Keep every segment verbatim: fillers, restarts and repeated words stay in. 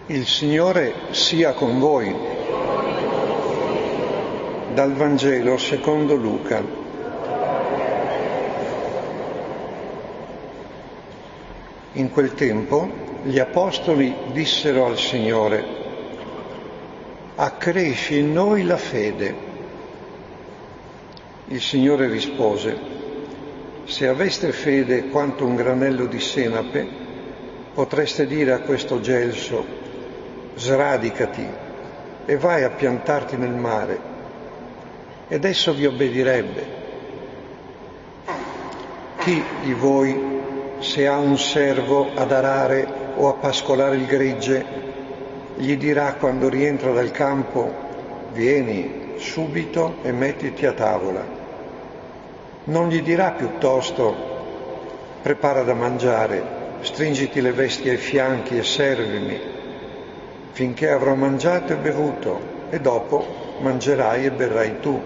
Il Signore sia con voi. Dal Vangelo secondo Luca. In quel tempo gli apostoli dissero al Signore: accresci in noi la fede. Il Signore rispose: se aveste fede quanto un granello di senape, potreste dire a questo gelso: sradicati e vai a piantarti nel mare, ed esso vi obbedirebbe. Chi di voi, se ha un servo ad arare o a pascolare il gregge, gli dirà quando rientra dal campo: vieni subito e mettiti a tavola? Non gli dirà piuttosto: prepara da mangiare, stringiti le vesti ai fianchi e servimi, finché avrò mangiato e bevuto, e dopo mangerai e berrai tu.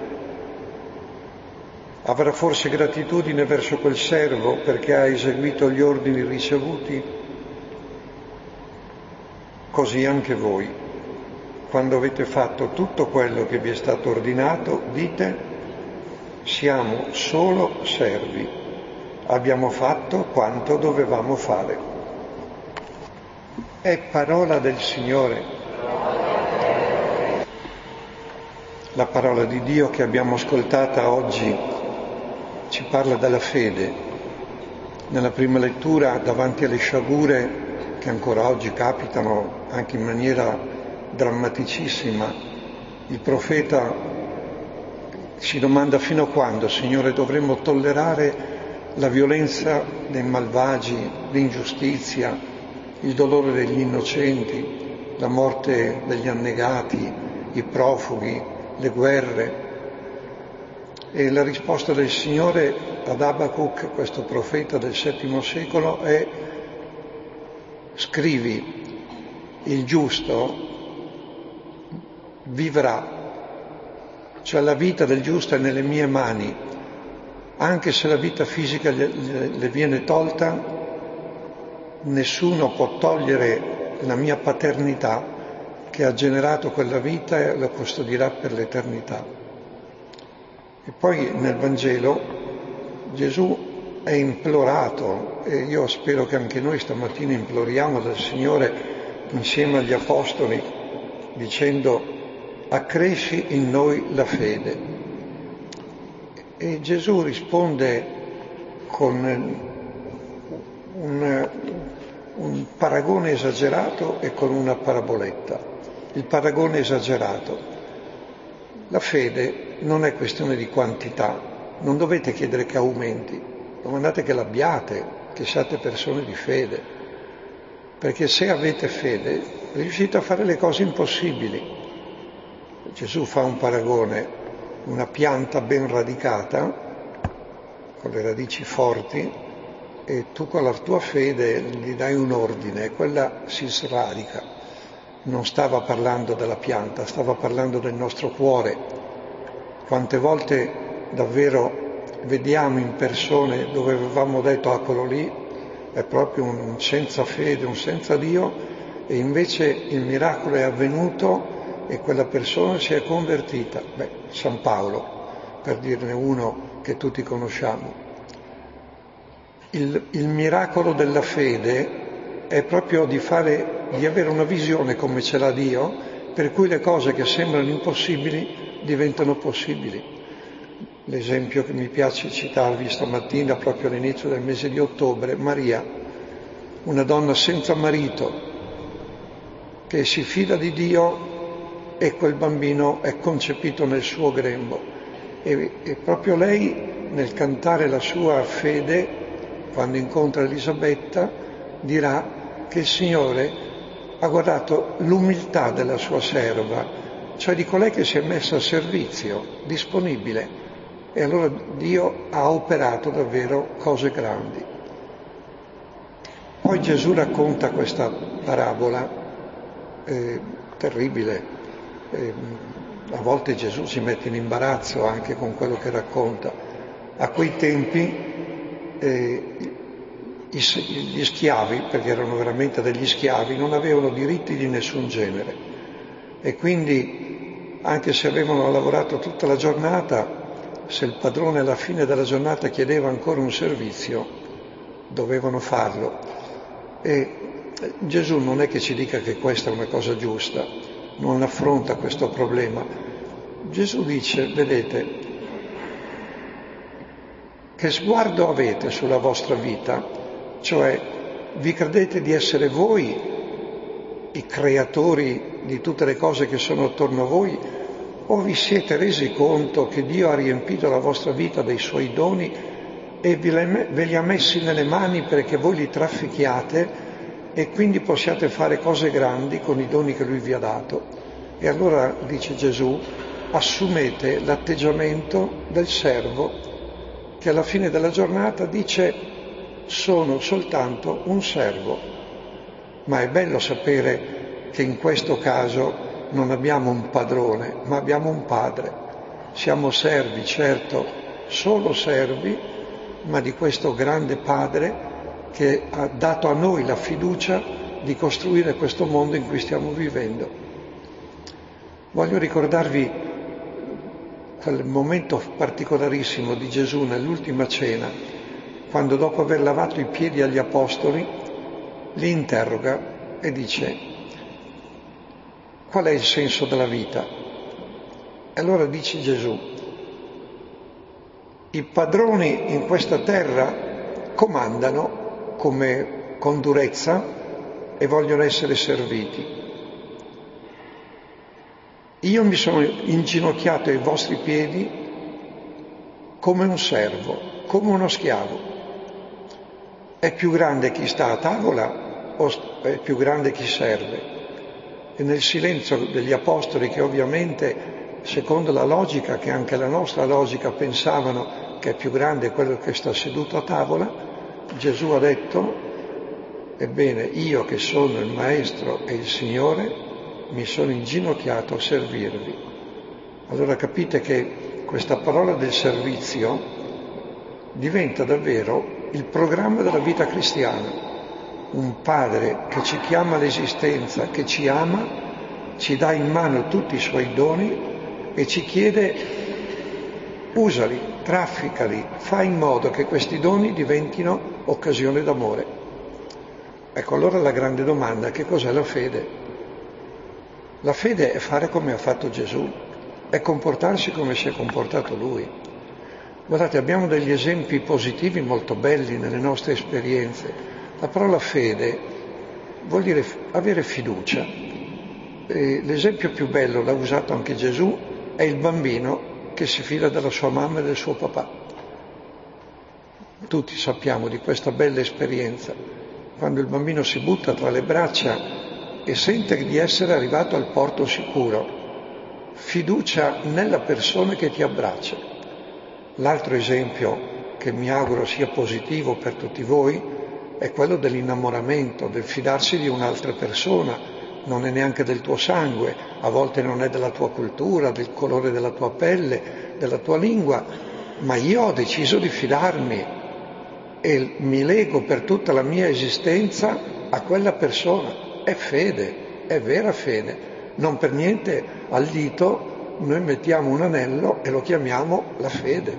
Avrà forse gratitudine verso quel servo perché ha eseguito gli ordini ricevuti? Così anche voi, quando avete fatto tutto quello che vi è stato ordinato, dite: siamo solo servi, abbiamo fatto quanto dovevamo fare. È parola del Signore. La parola di Dio che abbiamo ascoltata oggi ci parla della fede. Nella prima lettura, davanti alle sciagure che ancora oggi capitano anche in maniera drammaticissima, il profeta si domanda: fino a quando, Signore, dovremmo tollerare la violenza dei malvagi, l'ingiustizia, il dolore degli innocenti, la morte degli annegati, i profughi, le guerre? E la risposta del Signore ad Abacuc, questo profeta del settimo secolo, è: scrivi, il giusto vivrà, cioè la vita del giusto è nelle mie mani, anche se la vita fisica le viene tolta, nessuno può togliere la mia paternità che ha generato quella vita e la custodirà per l'eternità. E poi nel Vangelo Gesù è implorato, e io spero che anche noi stamattina imploriamo dal Signore insieme agli Apostoli, dicendo: accresci in noi la fede. E Gesù risponde con un, un paragone esagerato e con una paraboletta. Il paragone esagerato: la fede non è questione di quantità, non dovete chiedere che aumenti, domandate che l'abbiate, che siate persone di fede, perché se avete fede riuscite a fare le cose impossibili. Gesù fa un paragone: una pianta ben radicata, con le radici forti, e tu con la tua fede gli dai un ordine, e quella si sradica. Non stava parlando della pianta, stava parlando del nostro cuore. Quante volte davvero vediamo in persone dove avevamo detto: ah, quello lì è proprio un senza fede, un senza Dio, e invece il miracolo è avvenuto e quella persona si è convertita. Beh, San Paolo, per dirne uno che tutti conosciamo. Il, il miracolo della fede è proprio di fare, di avere una visione come ce l'ha Dio, per cui le cose che sembrano impossibili diventano possibili. L'esempio che mi piace citarvi stamattina, proprio all'inizio del mese di ottobre: Maria, una donna senza marito, che si fida di Dio, e quel bambino è concepito nel suo grembo. E, e proprio lei, nel cantare la sua fede, quando incontra Elisabetta, dirà che il Signore ha guardato l'umiltà della sua serva, cioè di colei che si è messa a servizio, disponibile, e allora Dio ha operato davvero cose grandi. Poi Gesù racconta questa parabola eh, terribile. Eh, a volte Gesù si mette in imbarazzo anche con quello che racconta. A quei tempi eh, gli schiavi, perché erano veramente degli schiavi, non avevano diritti di nessun genere e quindi anche se avevano lavorato tutta la giornata, se il padrone alla fine della giornata chiedeva ancora un servizio, dovevano farlo. E Gesù non è che ci dica che questa è una cosa giusta, non affronta questo problema. Gesù dice, vedete, che sguardo avete sulla vostra vita? Cioè, vi credete di essere voi i creatori di tutte le cose che sono attorno a voi? O vi siete resi conto che Dio ha riempito la vostra vita dei suoi doni e ve li ha messi nelle mani perché voi li traffichiate e quindi possiate fare cose grandi con i doni che Lui vi ha dato? E allora, dice Gesù, assumete l'atteggiamento del servo che alla fine della giornata dice sono soltanto un servo. Ma è bello sapere che in questo caso non abbiamo un padrone, ma abbiamo un padre. Siamo servi, certo, solo servi, ma di questo grande padre che ha dato a noi la fiducia di costruire questo mondo in cui stiamo vivendo. Voglio ricordarvi quel momento particolarissimo di Gesù nell'ultima cena, quando dopo aver lavato i piedi agli apostoli, li interroga e dice: qual è il senso della vita? E allora dice Gesù: i padroni in questa terra comandano come con durezza e vogliono essere serviti. Io mi sono inginocchiato ai vostri piedi come un servo, come uno schiavo. È più grande chi sta a tavola o è più grande chi serve? E nel silenzio degli apostoli, che ovviamente, secondo la logica, che anche la nostra logica, pensavano che è più grande quello che sta seduto a tavola, Gesù ha detto: ebbene, io che sono il Maestro e il Signore, mi sono inginocchiato a servirvi. Allora capite che questa parola del servizio diventa davvero il programma della vita cristiana. Un padre che ci chiama all'esistenza, che ci ama, ci dà in mano tutti i suoi doni e ci chiede: usali, trafficali, fai in modo che questi doni diventino occasione d'amore. Ecco, allora la grande domanda: che cos'è la fede? La fede è fare come ha fatto Gesù, è comportarsi come si è comportato Lui. Guardate, abbiamo degli esempi positivi molto belli nelle nostre esperienze. La parola fede vuol dire avere fiducia. E l'esempio più bello, l'ha usato anche Gesù, è il bambino che si fida della sua mamma e del suo papà. Tutti sappiamo di questa bella esperienza, quando il bambino si butta tra le braccia e sente di essere arrivato al porto sicuro. Fiducia nella persona che ti abbraccia. L'altro esempio, che mi auguro sia positivo per tutti voi, è quello dell'innamoramento, del fidarsi di un'altra persona. Non è neanche del tuo sangue, a volte non è della tua cultura, del colore della tua pelle, della tua lingua, ma io ho deciso di fidarmi e mi lego per tutta la mia esistenza a quella persona. È fede, è vera fede. Non per niente al dito noi mettiamo un anello e lo chiamiamo la fede.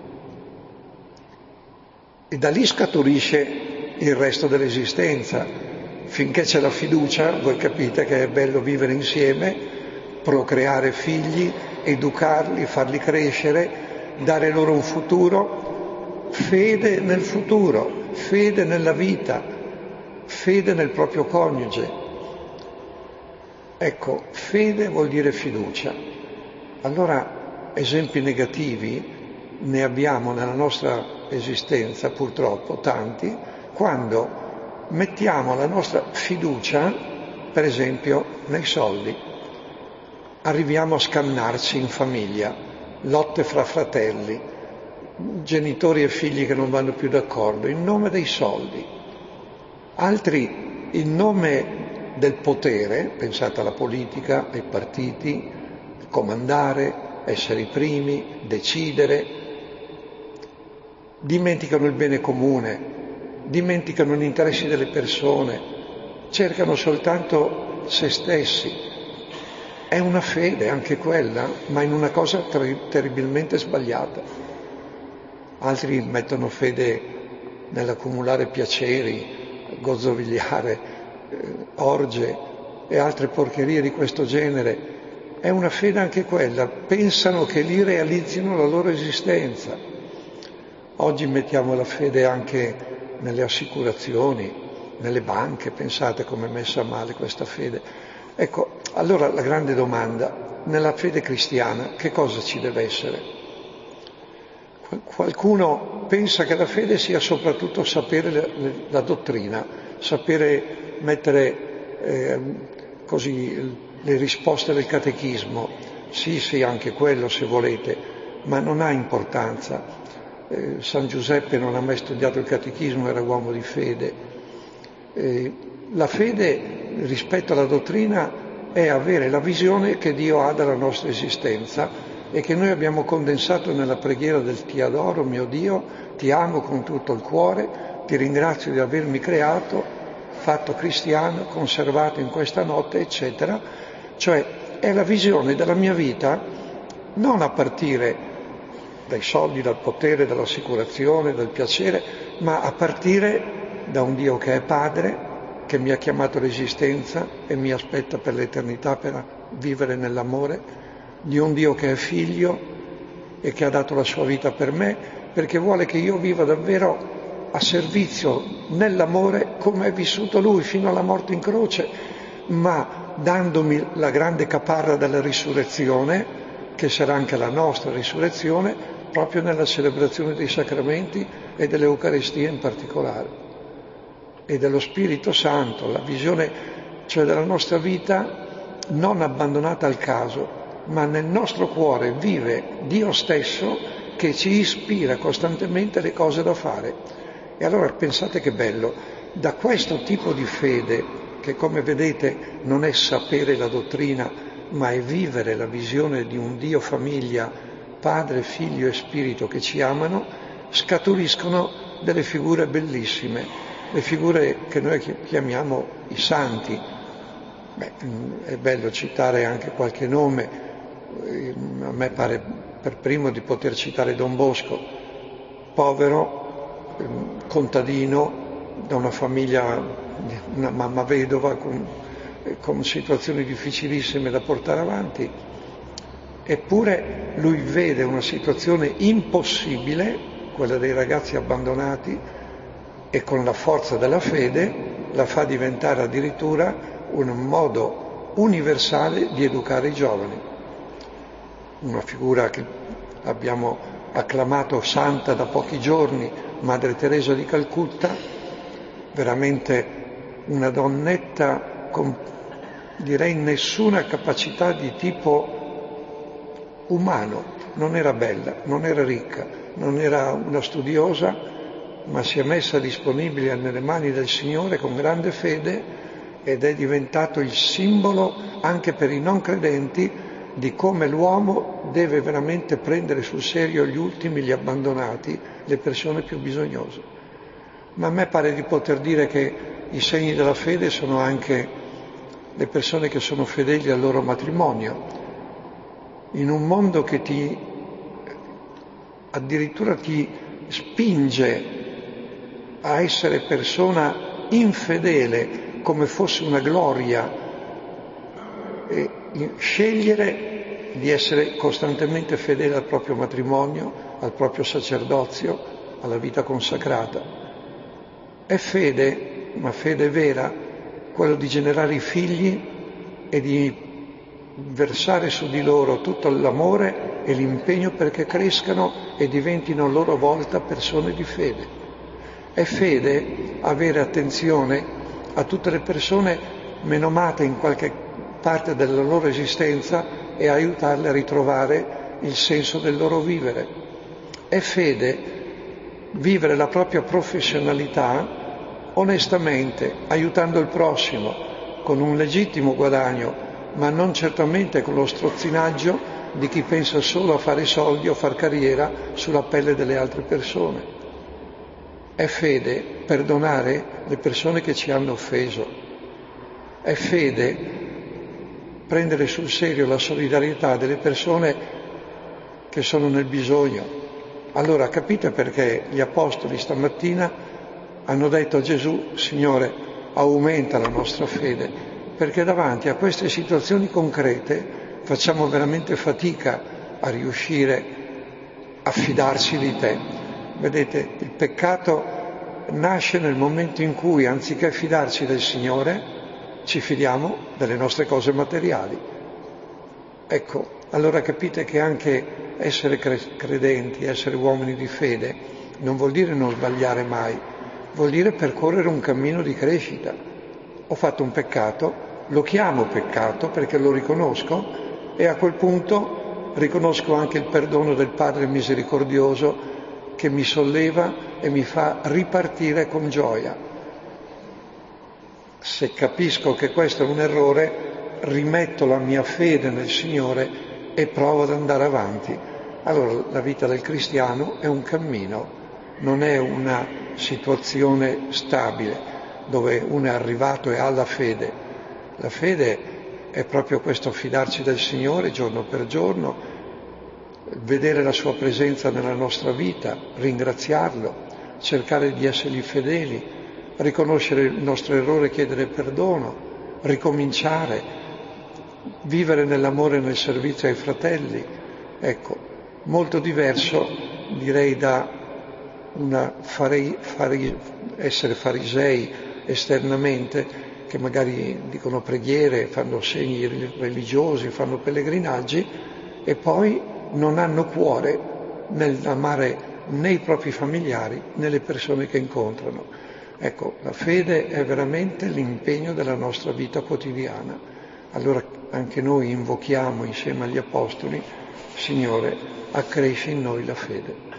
E da lì scaturisce il resto dell'esistenza. Finché c'è la fiducia, voi capite che è bello vivere insieme, procreare figli, educarli, farli crescere, dare loro un futuro. Fede nel futuro, fede nella vita, fede nel proprio coniuge. Ecco, fede vuol dire fiducia. Allora, esempi negativi ne abbiamo nella nostra esistenza, purtroppo, tanti, quando mettiamo la nostra fiducia, per esempio, nei soldi. Arriviamo a scannarci in famiglia, lotte fra fratelli, genitori e figli che non vanno più d'accordo, in nome dei soldi. Altri in nome del potere, pensate alla politica, ai partiti, comandare, essere i primi, decidere, dimenticano il bene comune, dimenticano gli interessi delle persone, cercano soltanto se stessi. È una fede anche quella, ma in una cosa ter- terribilmente sbagliata. Altri mettono fede nell'accumulare piaceri, gozzovigliare, eh, orge e altre porcherie di questo genere. È una fede anche quella, pensano che lì realizzino la loro esistenza. Oggi mettiamo la fede anche nelle assicurazioni, nelle banche, pensate com'è messa male questa fede. Ecco, allora la grande domanda, nella fede cristiana che cosa ci deve essere? Qualcuno pensa che la fede sia soprattutto sapere la, la dottrina, sapere mettere eh, così le risposte del catechismo. Sì, sì, anche quello se volete, ma non ha importanza. Eh, San Giuseppe non ha mai studiato il catechismo, era uomo di fede. Eh, la fede rispetto alla dottrina è avere la visione che Dio ha della nostra esistenza e che noi abbiamo condensato nella preghiera del Ti adoro, mio Dio, ti amo con tutto il cuore, ti ringrazio di avermi creato, fatto cristiano, conservato in questa notte, eccetera. Cioè è la visione della mia vita non a partire dai soldi, dal potere, dall'assicurazione, dal piacere, ma a partire da un Dio che è Padre, che mi ha chiamato all'esistenza e mi aspetta per l'eternità per vivere nell'amore, di un Dio che è Figlio e che ha dato la sua vita per me, perché vuole che io viva davvero a servizio nell'amore come è vissuto Lui fino alla morte in croce, ma dandomi la grande caparra della risurrezione, che sarà anche la nostra risurrezione, proprio nella celebrazione dei sacramenti e dell'Eucaristia in particolare, e dello Spirito Santo, la visione cioè della nostra vita non abbandonata al caso, ma nel nostro cuore vive Dio stesso che ci ispira costantemente le cose da fare. E allora pensate che bello, da questo tipo di fede, che come vedete non è sapere la dottrina, ma è vivere la visione di un Dio famiglia, Padre, Figlio e Spirito che ci amano, scaturiscono delle figure bellissime, le figure che noi chiamiamo i santi. Beh, è bello citare anche qualche nome, a me pare per primo di poter citare Don Bosco, povero, contadino, da una famiglia, una mamma vedova con, con situazioni difficilissime da portare avanti, eppure lui vede una situazione impossibile, quella dei ragazzi abbandonati, e con la forza della fede la fa diventare addirittura un modo universale di educare i giovani. Una figura che abbiamo acclamato santa da pochi giorni, Madre Teresa di Calcutta, veramente una donnetta con, direi, nessuna capacità di tipo umano, non era bella, non era ricca, non era una studiosa, ma si è messa disponibile nelle mani del Signore con grande fede ed è diventato il simbolo anche per i non credenti di come l'uomo deve veramente prendere sul serio gli ultimi, gli abbandonati, le persone più bisognose. Ma a me pare di poter dire che i segni della fede sono anche le persone che sono fedeli al loro matrimonio. In un mondo che ti addirittura ti spinge a essere persona infedele come fosse una gloria, e scegliere di essere costantemente fedele al proprio matrimonio, al proprio sacerdozio, alla vita consacrata. È fede, ma fede vera, quello di generare i figli e di versare su di loro tutto l'amore e l'impegno perché crescano e diventino a loro volta persone di fede. È fede avere attenzione a tutte le persone menomate in qualche parte della loro esistenza e aiutarle a ritrovare il senso del loro vivere. È fede vivere la propria professionalità onestamente, aiutando il prossimo, con un legittimo guadagno, ma non certamente con lo strozzinaggio di chi pensa solo a fare soldi o a far carriera sulla pelle delle altre persone. È fede perdonare le persone che ci hanno offeso. È fede prendere sul serio la solidarietà delle persone che sono nel bisogno. Allora capite perché gli apostoli stamattina hanno detto a Gesù: Signore, aumenta la nostra fede, perché davanti a queste situazioni concrete facciamo veramente fatica a riuscire a fidarci di te. Vedete, il peccato nasce nel momento in cui, anziché fidarci del Signore, ci fidiamo delle nostre cose materiali. Ecco, allora capite che anche essere credenti, essere uomini di fede, non vuol dire non sbagliare mai, vuol dire percorrere un cammino di crescita. Ho fatto un peccato, lo chiamo peccato perché lo riconosco, e a quel punto riconosco anche il perdono del Padre misericordioso che mi solleva e mi fa ripartire con gioia. Se capisco che questo è un errore, rimetto la mia fede nel Signore e provo ad andare avanti. Allora la vita del cristiano è un cammino, non è una situazione stabile dove uno è arrivato e ha la fede. La fede è proprio questo fidarci del Signore giorno per giorno, vedere la sua presenza nella nostra vita, ringraziarlo, cercare di essergli fedeli, riconoscere il nostro errore, chiedere perdono, ricominciare, vivere nell'amore e nel servizio ai fratelli. Ecco, molto diverso direi da una farei, farei, essere farisei esternamente, che magari dicono preghiere, fanno segni religiosi, fanno pellegrinaggi e poi non hanno cuore nell'amare né i propri familiari né le persone che incontrano. Ecco, la fede è veramente l'impegno della nostra vita quotidiana. Allora anche noi invochiamo insieme agli Apostoli: Signore, accresci in noi la fede.